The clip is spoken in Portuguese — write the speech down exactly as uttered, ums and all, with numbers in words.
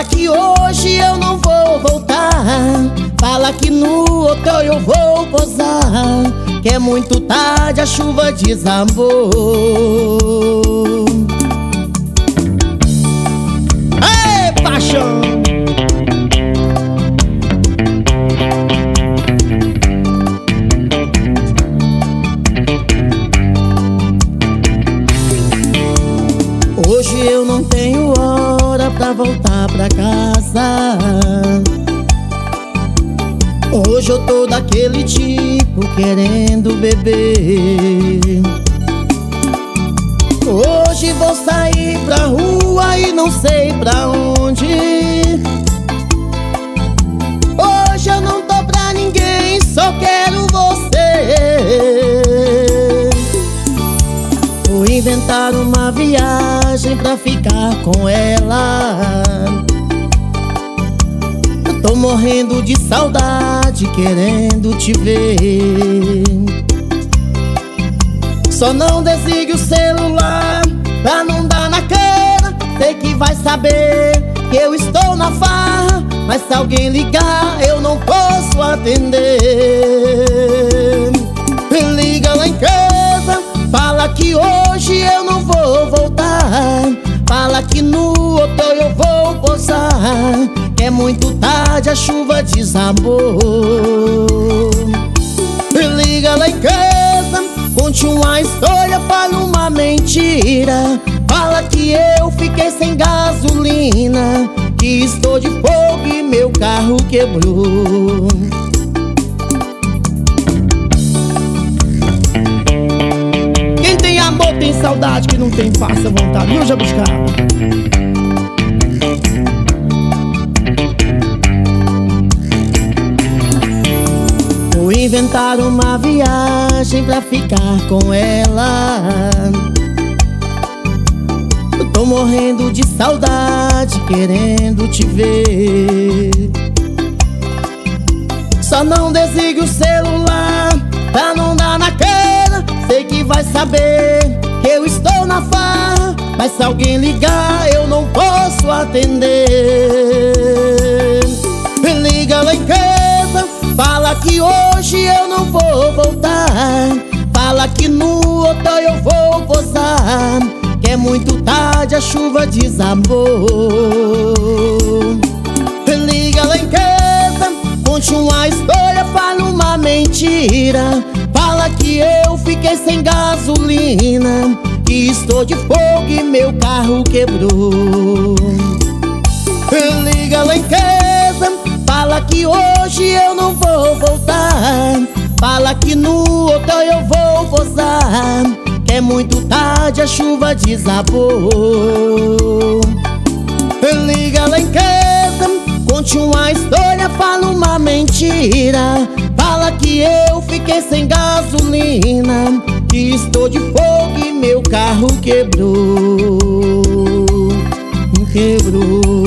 Fala que hoje eu não vou voltar, fala que no hotel eu vou posar, que é muito tarde, a chuva desabou. Ei, paixão! Hoje eu não tenho hora pra voltar pra casa. Hoje eu tô daquele tipo querendo beber. Hoje vou sair pra rua e não sei pra onde. Hoje eu não tô pra ninguém, só quero você. Vou inventar uma viagem pra ficar com ela. Eu tô morrendo de saudade, querendo te ver. Só não desligue o celular pra não dar na cara. Sei que vai saber que eu estou na farra, mas se alguém ligar eu não posso atender. Liga lá em casa, fala que hoje eu não vou voltar, fala que no hotel eu vou posar, que é muito tarde, a chuva desabou. Liga lá em casa, conte uma história, fala uma mentira, fala que eu fiquei sem gasolina, que estou de fogo e meu carro quebrou. Amor tem saudade que não tem, faça vontade, viu, Jabuscaba? Vou inventar uma viagem pra ficar com ela. Eu tô morrendo de saudade, querendo te ver. Só não desligue o celular pra não dar na cara. Sei que vai saber que eu estou na farra, mas se alguém ligar eu não posso atender. Liga lá em casa, fala que hoje eu não vou voltar, fala que no hotel eu vou posar, que é muito tarde, a chuva desabou. Liga lá em casa, conte uma história, fala uma mentira, fala que eu fiquei sem gasolina, que estou de fogo e meu carro quebrou. Liga lá em casa, fala que hoje eu não vou voltar, fala que no hotel eu vou posar, que é muito tarde, a chuva desabou. Liga lá em casa, conte uma história, fala uma mentira, fala que eu fiquei sem gasolina, que estou de fogo e meu carro quebrou. Quebrou.